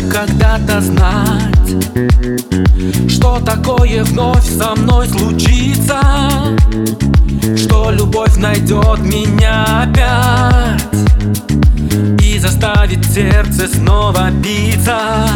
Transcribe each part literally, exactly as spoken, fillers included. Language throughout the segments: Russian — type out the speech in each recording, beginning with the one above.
когда-то знать, что такое вновь со мной случится, что любовь найдет меня опять и заставит сердце снова биться.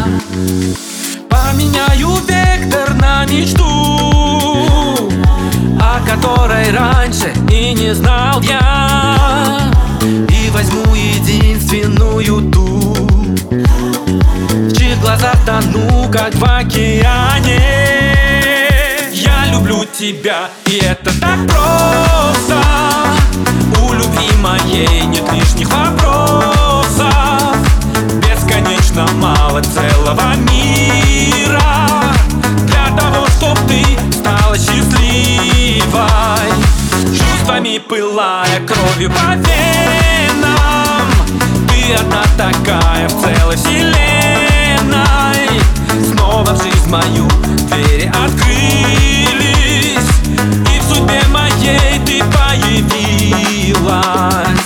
Поменяю вектор на мечту, о которой раньше и не знал я, и возьму единственную ту, в чьих глазах тону, как в океане. Я люблю тебя, и это так просто. У любви моей нет лишних вопросов. Бесконечно мало целого мира для того, чтоб ты стала счастливой, чувствами пылая, кровью по венам. Ты одна такая в целой вселенной. Снова в жизнь мою двери открылись, и в судьбе моей ты появилась.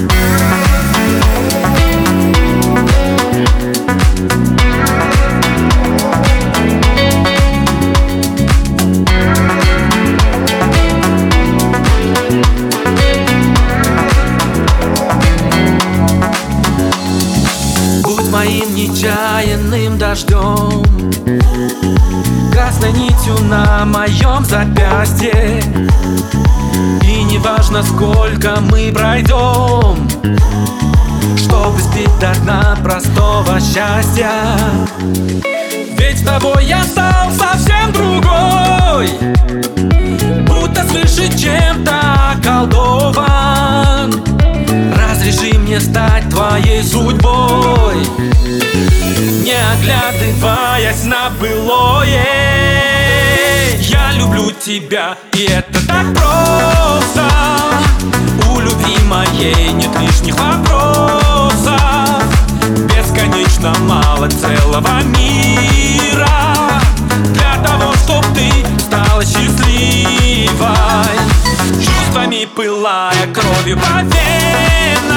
Моим нечаянным дождем, красной нитью на моем запястье. И неважно, сколько мы пройдем, чтобы спить до дна простого счастья. Ведь с тобой я стал совсем другой, будто свыше чем-то околдован. Разреши мне стать твоей судьбой, не оглядываясь на былое. Я люблю тебя, и это так просто. У любви моей нет лишних вопросов. Бесконечно мало целого мира для того, чтоб ты стала счастливой, чувствами пылая, кровью по венам.